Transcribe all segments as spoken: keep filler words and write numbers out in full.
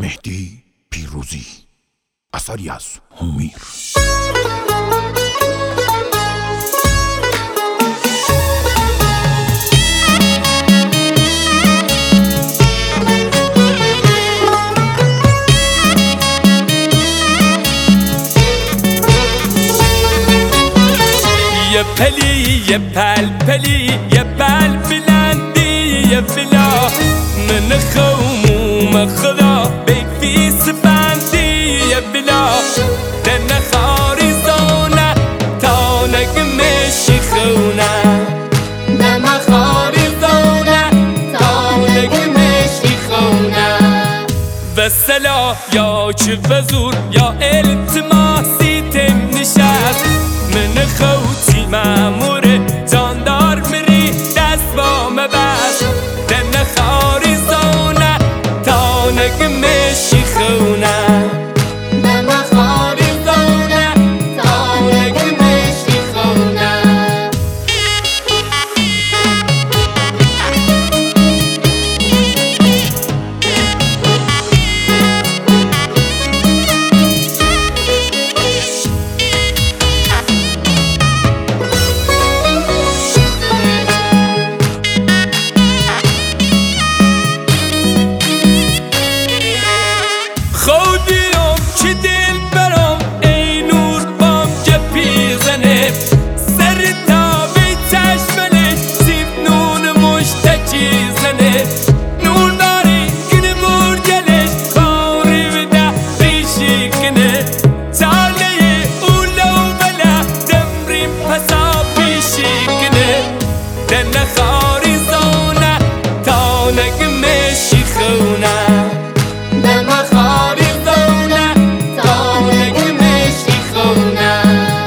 مهدی پیروزی، اثری از هومیر. یه پلی یه پل پلی یه پل بلندی یه فلا من خوموم خدا بیفیس بندی یه بلا دن خاری زونه تا نگمشی خونه دن خاری زونه تا نگمشی خونه وسلا یا چه وزور یا التماسی تم نشست من خوتی مامور جاندار مری دست با مبست دن خاری زونه تا نگمشی خونه دن خاری زونه تا نگمشی خونه خودیام که دل برام ای نور بام جپی زنه سر تابی چشمنه سیب نون مشتکی زنه نون داری گنه مرگلش باری بده ریشی کنه چاله اولو بلا دمریم پسا پیشی کنه دن خاری زونه تا نگمشی خونه دن خاری زونه تا نگمشی خونه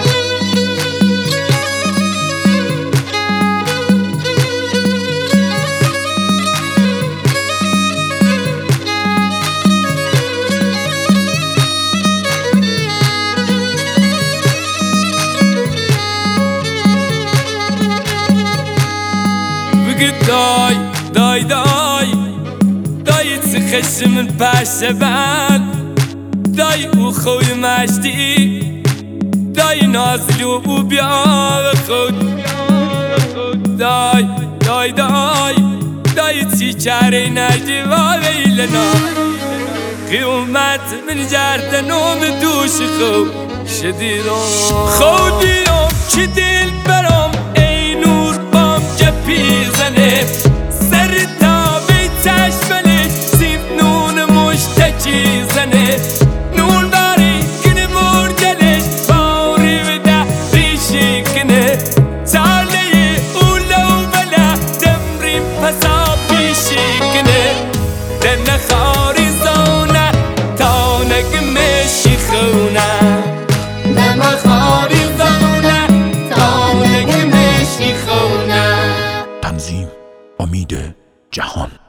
بگید دای دای دای دای چه خشمن پشه بند دای او خوی مشتی دای نازلی و بیا خود دای دای دای دای چی چاره نجی و ویلنا قیومت من جردنم دوش خو شدیرم خودیام که دل برام ای نور بام جپی زنه سر تابی چشمنه سیب نون مشتکی زنه نون داری گنه مرگلش باری بده ریشی کنه چاله اولو بلا دمریم پسا پیشی کنه دن خاری زونه تا نگمشی خونه دن خاری زونه تا نگمشی خونه. تنظیم امید جهان.